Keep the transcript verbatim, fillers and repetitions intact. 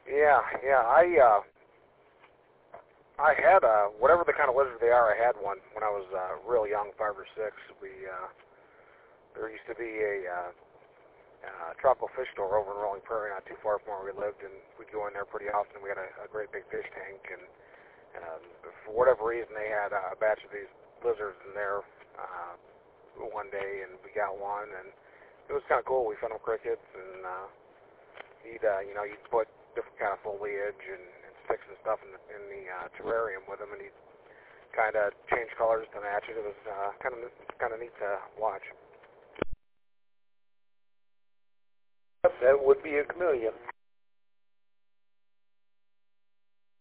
Yeah, yeah. I uh, I had uh, whatever the kind of lizard they are. I had one when I was uh, real young, five or six. We uh, there used to be a uh, uh, tropical fish store over in Rolling Prairie, not too far from where we lived, and we'd go in there pretty often. We had a, a great big fish tank, and um, for whatever reason, they had a batch of these lizards in there uh, one day, and we got one, and it was kind of cool. We found them crickets, and uh, he'd uh, you know you'd put different kind of foliage and, and sticks and stuff in the, in the uh, terrarium with them, and he'd kind of change colors to match it. It was uh, kind of kind of neat to watch. That would be a chameleon.